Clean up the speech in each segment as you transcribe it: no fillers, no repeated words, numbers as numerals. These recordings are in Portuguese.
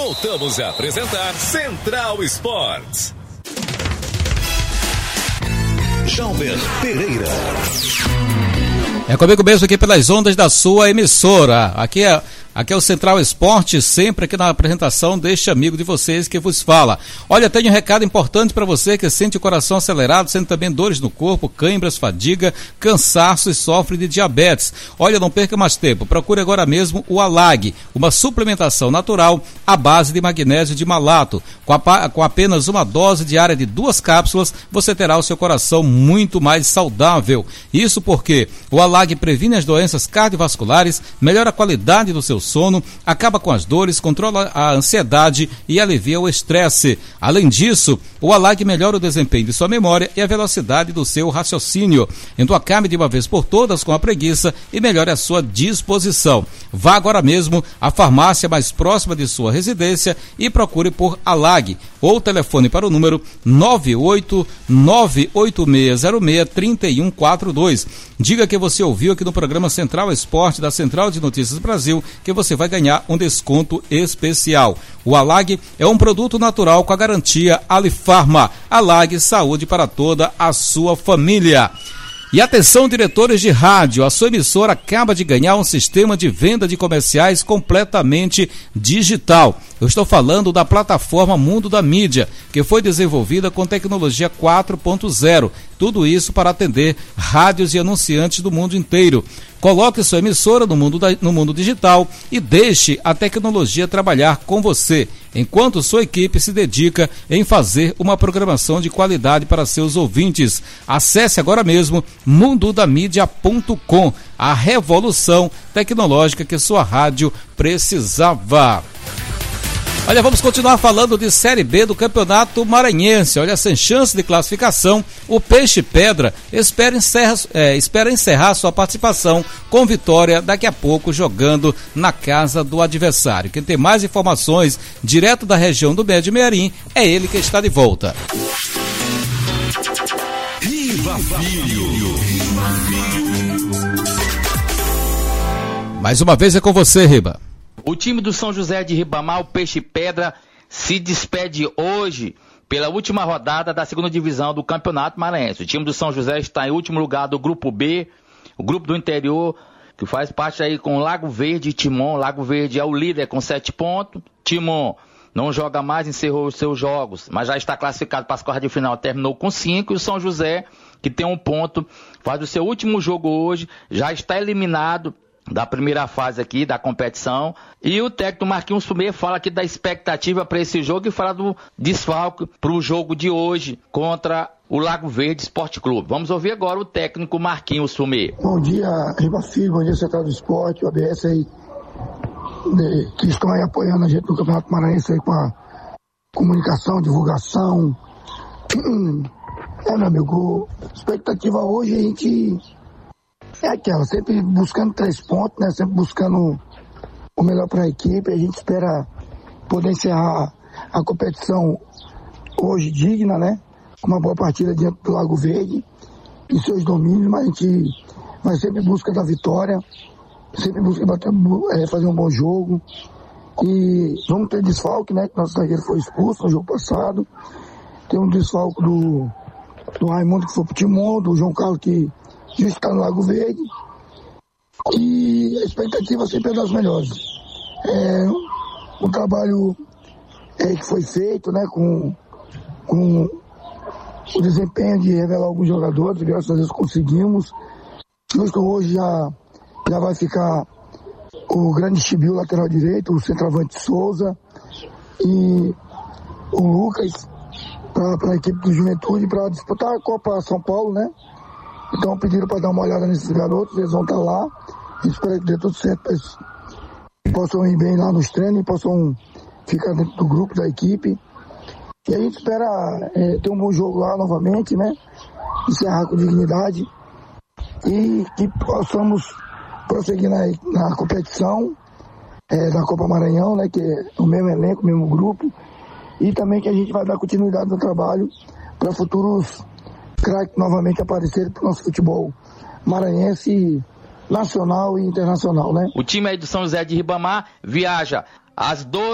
Voltamos a apresentar Central Esportes. Jalber Pereira. É comigo mesmo aqui pelas ondas da sua emissora. Aqui é o Central Esporte, sempre aqui na apresentação deste amigo de vocês que vos fala. Olha, tenho um recado importante para você que sente o coração acelerado, sente também dores no corpo, cãibras, fadiga, cansaço e sofre de diabetes. Olha, não perca mais tempo, procure agora mesmo o Alag, uma suplementação natural à base de magnésio de malato. Com apenas uma dose diária de 2 cápsulas, você terá o seu coração muito mais saudável. Isso porque o Alag previne as doenças cardiovasculares, melhora a qualidade do seu sono, acaba com as dores, controla a ansiedade e alivia o estresse. Além disso, o Alag melhora o desempenho de sua memória e a velocidade do seu raciocínio. Então acabe de uma vez por todas com a preguiça e melhore a sua disposição. Vá agora mesmo à farmácia mais próxima de sua residência e procure por Alag ou telefone para o número 98986063142. Diga que você ouviu aqui no programa Central Esporte da Central de Notícias Brasil que você vai ganhar um desconto especial. O Alag é um produto natural com a garantia Alifarma. Alag, saúde para toda a sua família. E atenção, diretores de rádio, a sua emissora acaba de ganhar um sistema de venda de comerciais completamente digital. Eu estou falando da plataforma Mundo da Mídia, que foi desenvolvida com tecnologia 4.0. Tudo isso para atender rádios e anunciantes do mundo inteiro. Coloque sua emissora no mundo digital e deixe a tecnologia trabalhar com você, enquanto sua equipe se dedica em fazer uma programação de qualidade para seus ouvintes. Acesse agora mesmo mundodamídia.com, a revolução tecnológica que sua rádio precisava. Olha, vamos continuar falando de Série B do Campeonato Maranhense. Olha, sem chance de classificação, o Peixe Pedra espera encerrar sua participação com vitória daqui a pouco jogando na casa do adversário. Quem tem mais informações direto da região do Médio Mearim é ele que está de volta. Riva Filho. Mais uma vez é com você, Riba. O time do São José de Ribamar, o Peixe Pedra, se despede hoje pela última rodada da segunda divisão do Campeonato Maranhense. O time do São José está em último lugar do Grupo B, o grupo do interior, que faz parte aí com Lago Verde e Timon. Lago Verde é o líder com 7 pontos. Timon não joga mais, encerrou os seus jogos, mas já está classificado para as quartas de final, terminou com 5. E o São José, que tem 1 ponto, faz o seu último jogo hoje, já está eliminado da primeira fase aqui da competição. E o técnico Marquinhos Fumê fala aqui da expectativa para esse jogo e fala do desfalque para o jogo de hoje contra o Lago Verde Esporte Clube. Vamos ouvir agora o técnico Marquinhos Fumê. Bom dia, Riba Filho, bom dia, Central do Esporte, o ABS aí, que estão aí apoiando a gente no Campeonato Maranhense aí com a comunicação, divulgação. Meu amigo, expectativa hoje a gente é aquela, sempre buscando 3 pontos, né? Sempre buscando o melhor para a equipe. A gente espera poder encerrar a competição hoje digna, né? Com uma boa partida diante do Lago Verde, em seus domínios, mas a gente vai sempre em busca da vitória, sempre em busca de fazer um bom jogo. E vamos ter desfalque, né? Que nosso zagueiro foi expulso no jogo passado. Tem um desfalque do Raimundo, que foi pro Timon, do João Carlos, que já está no Lago Verde, e a expectativa sempre é das melhores. O trabalho que foi feito, né, com o desempenho de revelar alguns jogadores, graças a Deus conseguimos. Justo hoje já vai ficar o grande Chibiu, lateral direito, o centroavante Souza e o Lucas para a equipe do Juventude para disputar a Copa São Paulo, né? Então pediram para dar uma olhada nesses garotos, eles vão estar lá. A gente espera que dê tudo certo para eles possam ir bem lá nos treinos, possam ficar dentro do grupo, da equipe. E a gente espera ter um bom jogo lá novamente, né? Encerrar com dignidade e que possamos prosseguir na competição da Copa Maranhão, né? Que é o mesmo elenco, o mesmo grupo. E também que a gente vai dar continuidade no trabalho para futuros craques novamente aparecerem para o nosso futebol maranhense, nacional e internacional, né? O time aí do São José de Ribamar viaja às 12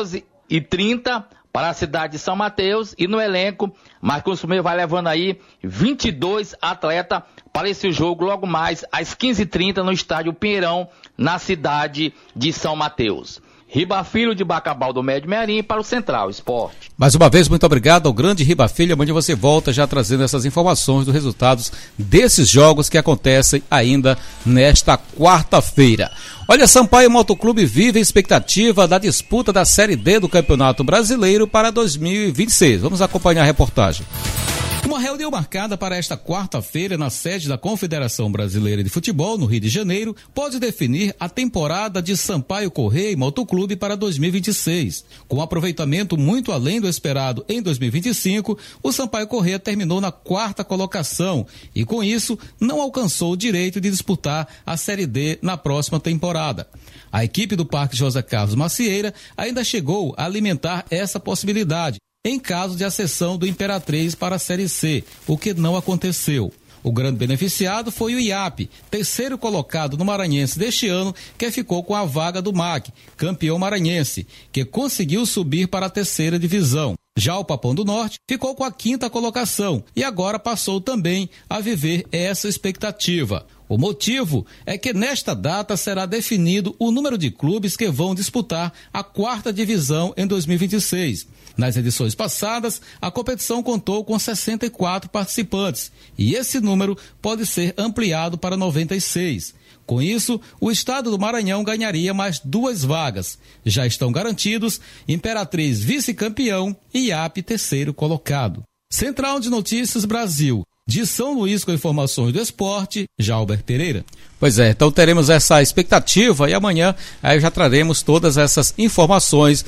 21h30 para a cidade de São Mateus, e no elenco, Marcos Meio vai levando aí 22 atletas para esse jogo logo mais às 15h30 no estádio Pinheirão, na cidade de São Mateus. Riba Filho de Bacabal do Médio Mearim para o Central Esporte. Mais uma vez, muito obrigado ao grande Riba Filho, onde você volta já trazendo essas informações dos resultados desses jogos que acontecem ainda nesta quarta-feira. Olha, Sampaio Motoclube vive a expectativa da disputa da Série D do Campeonato Brasileiro para 2026. Vamos acompanhar a reportagem. Uma reunião marcada para esta quarta-feira na sede da Confederação Brasileira de Futebol, no Rio de Janeiro, pode definir a temporada de Sampaio Corrêa e Motoclube para 2026. Com um aproveitamento muito além do esperado em 2025, o Sampaio Corrêa terminou na 4ª colocação e, com isso, não alcançou o direito de disputar a Série D na próxima temporada. A equipe do Parque José Carlos Macieira ainda chegou a alimentar essa possibilidade, em caso de acessão do Imperatriz para a Série C, o que não aconteceu. O grande beneficiado foi o IAP, terceiro colocado no Maranhense deste ano, que ficou com a vaga do MAC, campeão maranhense, que conseguiu subir para a 3ª divisão. Já o Papão do Norte ficou com a 5ª colocação e agora passou também a viver essa expectativa. O motivo é que nesta data será definido o número de clubes que vão disputar a 4ª divisão em 2026. Nas edições passadas, a competição contou com 64 participantes e esse número pode ser ampliado para 96. Com isso, o estado do Maranhão ganharia mais 2 vagas. Já estão garantidos Imperatriz vice-campeão e IAP terceiro colocado. Central de Notícias Brasil. De São Luís com informações do esporte, Jalber Pereira. Pois é, então teremos essa expectativa e amanhã aí já traremos todas essas informações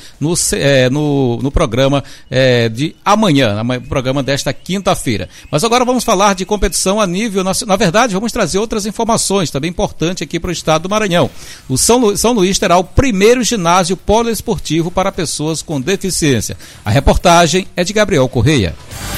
no programa de amanhã, no programa desta quinta-feira. Mas agora vamos falar de competição a nível nacional. Na verdade, vamos trazer outras informações também importantes aqui para o estado do Maranhão. O São Luís terá o primeiro ginásio poliesportivo para pessoas com deficiência. A reportagem é de Gabriel Correia.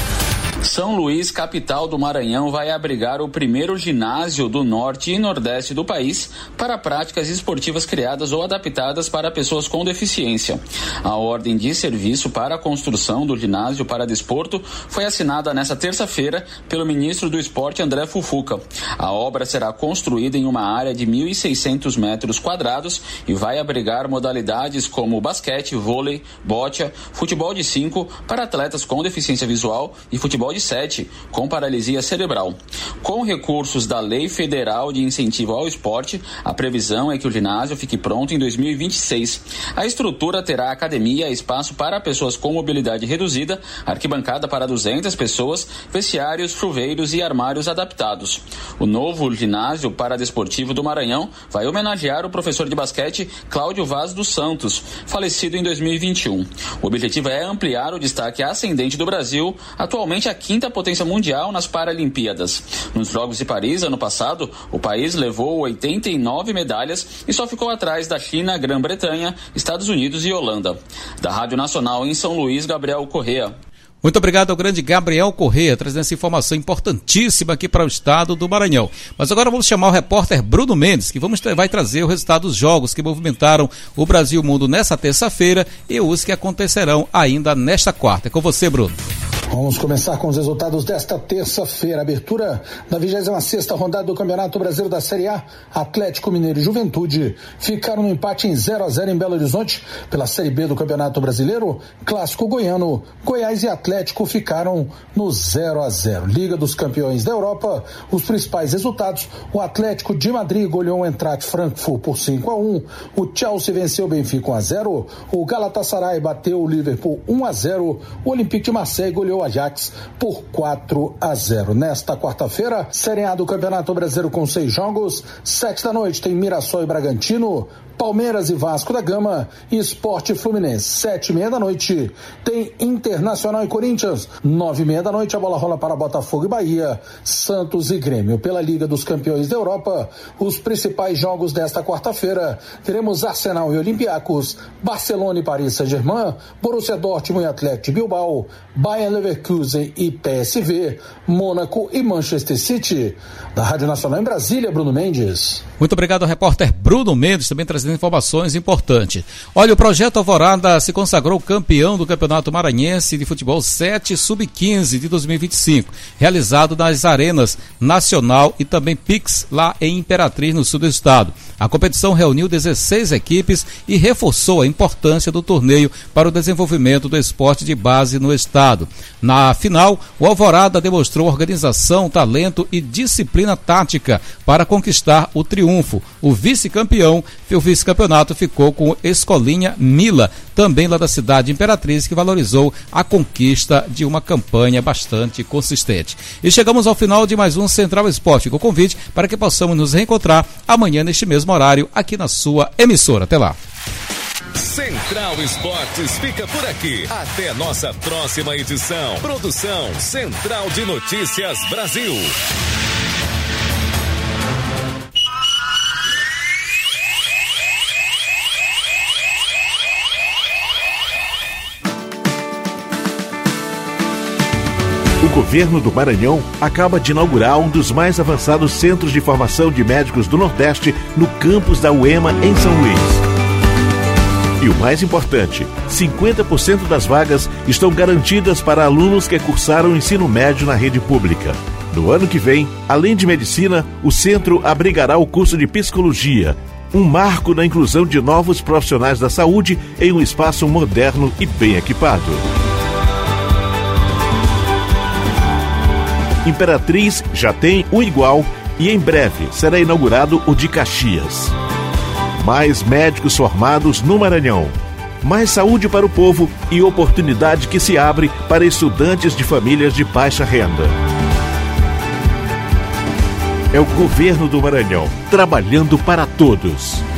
São Luís, capital do Maranhão, vai abrigar o primeiro ginásio do norte e nordeste do país para práticas esportivas criadas ou adaptadas para pessoas com deficiência. A ordem de serviço para a construção do ginásio para desporto foi assinada nesta terça-feira pelo ministro do Esporte, André Fufuca. A obra será construída em uma área de 1.600 metros quadrados e vai abrigar modalidades como basquete, vôlei, bocha, futebol de 5 para atletas com deficiência visual e futebol de 7, com paralisia cerebral. Com recursos da Lei Federal de Incentivo ao Esporte, a previsão é que o ginásio fique pronto em 2026. A estrutura terá academia, espaço para pessoas com mobilidade reduzida, arquibancada para 200 pessoas, vestiários, chuveiros e armários adaptados. O novo ginásio paradesportivo do Maranhão vai homenagear o professor de basquete Cláudio Vaz dos Santos, falecido em 2021. O objetivo é ampliar o destaque ascendente do Brasil, atualmente a 5ª potência mundial nas Paralimpíadas. Nos Jogos de Paris, ano passado, o país levou 89 medalhas e só ficou atrás da China, Grã-Bretanha, Estados Unidos e Holanda. Da Rádio Nacional em São Luís, Gabriel Correia. Muito obrigado ao grande Gabriel Correia, trazendo essa informação importantíssima aqui para o estado do Maranhão. Mas agora vamos chamar o repórter Bruno Mendes, que vai trazer o resultado dos jogos que movimentaram o Brasil e o mundo nessa terça-feira e os que acontecerão ainda nesta quarta. É com você, Bruno. Vamos começar com os resultados desta terça-feira. Abertura da 26ª rodada do Campeonato Brasileiro da Série A. Atlético Mineiro e Juventude ficaram no empate em 0-0 em Belo Horizonte. Pela Série B do Campeonato Brasileiro, Clássico Goiano, Goiás e Atlético ficaram no 0-0. Liga dos Campeões da Europa, os principais resultados: o Atlético de Madrid goleou o Eintracht Frankfurt por 5-1, o Chelsea venceu o Benfica 1-0, o Galatasaray bateu o Liverpool 1-0, o Olympique de Marseille goleou o Ajax por 4-0. Nesta quarta-feira, Série A do Campeonato Brasileiro com 6 jogos, 7 da noite tem Mirassol e Bragantino, Palmeiras e Vasco da Gama e Sport e Fluminense. 7h30 da noite tem Internacional e Corinthians. 9h30 da noite a bola rola para Botafogo e Bahia, Santos e Grêmio. Pela Liga dos Campeões da Europa, os principais jogos desta quarta-feira: teremos Arsenal e Olympiacos, Barcelona e Paris Saint-Germain, Borussia Dortmund e Atlético de Bilbao, Bayern Leverkusen e PSV, Mônaco e Manchester City. Da Rádio Nacional em Brasília, Bruno Mendes. Muito obrigado ao repórter Bruno Mendes, também trazendo informações importantes. Olha, o Projeto Alvorada se consagrou campeão do Campeonato Maranhense de Futebol 7 Sub-15 de 2025, realizado nas arenas Nacional e também Pix, lá em Imperatriz, no sul do estado. A competição reuniu 16 equipes e reforçou a importância do torneio para o desenvolvimento do esporte de base no estado. Na final, o Alvorada demonstrou organização, talento e disciplina tática para conquistar o triunfo. O vice-campeonato ficou com Escolinha Mila, também lá da cidade de Imperatriz, que valorizou a conquista de uma campanha bastante consistente. E chegamos ao final de mais um Central Esporte, com convite para que possamos nos reencontrar amanhã neste mesmo horário aqui na sua emissora. Até lá. Central Esportes fica por aqui. Até nossa próxima edição. Produção Central de Notícias Brasil. O governo do Maranhão acaba de inaugurar um dos mais avançados centros de formação de médicos do Nordeste no campus da UEMA, em São Luís. E o mais importante, 50% das vagas estão garantidas para alunos que cursaram o ensino médio na rede pública. No ano que vem, além de medicina, o centro abrigará o curso de psicologia, um marco na inclusão de novos profissionais da saúde em um espaço moderno e bem equipado. Imperatriz já tem um igual e em breve será inaugurado o de Caxias. Mais médicos formados no Maranhão. Mais saúde para o povo e oportunidade que se abre para estudantes de famílias de baixa renda. É o governo do Maranhão, trabalhando para todos.